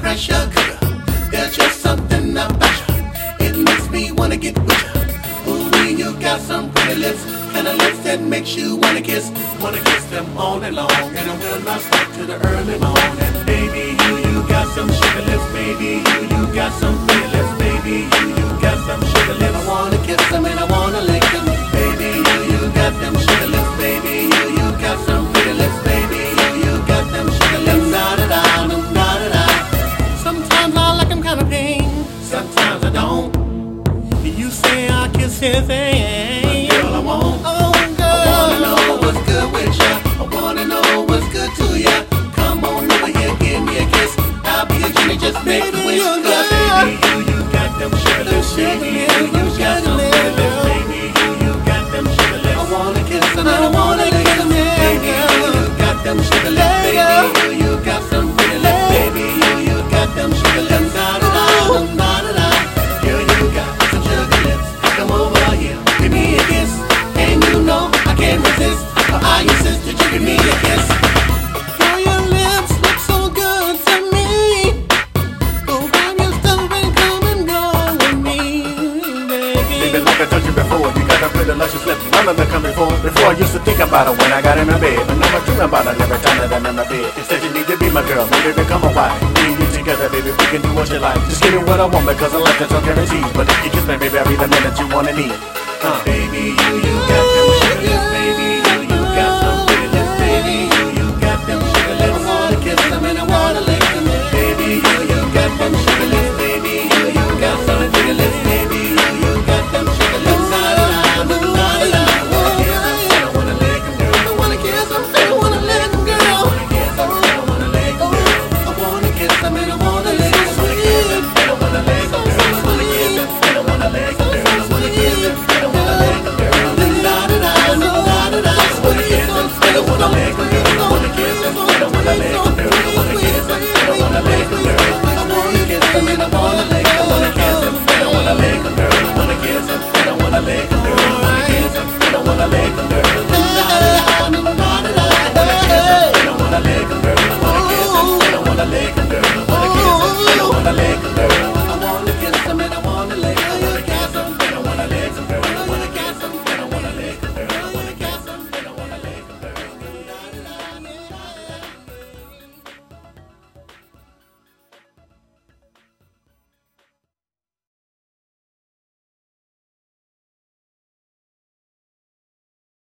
pressure cooker. There's just something about you. It makes me wanna get with you. Ooh, you got some pretty lips, kind of lips that makes you wanna kiss them all night long, and I will not stop to the early morning. Baby, you got some sugar lips, baby, you got some pretty lips, baby, you got some sugar lips. I wanna kiss them and I wanna lick them, baby, you got them sugar lips, baby, you got some pretty lips, baby, you got them sugar lips. Da-da-da. Sometimes I like them kind of pain, sometimes I don't. You say I kiss his ass, but girl I won't. Oh girl, I wanna know what's good with ya. I wanna know what's good to ya. Come on over here, give me a kiss. I'll be a genie, just make a wish. Cause baby, you got them sugar lips, baby, you got some pretty lips, baby, you got them sugar lips. I wanna kiss them and I wanna lick them, baby, you got them sugar lips, baby, you got some pretty lips, baby, you got them sugar lips. Da-da-da. Girl, you got some sugar lips. Come over here, give me a kiss, and you know I can't resist. I insist that you give me a kiss. Girl, your lips look so good to me. Go grab your stuff and come and go with me, baby. Baby, like I told you before, you got a pretty luscious lips. None of them come before I used to think about it when I got in my bed, but now I dream about it every time that I'm in my bed. Instead you need to be my girl, maybe become a wife. Me and you together, baby, we can do what you like. Just give me what I want because I like to talk guarantees. But if you kiss me, baby, I'll be the man that you wanna need. Baby,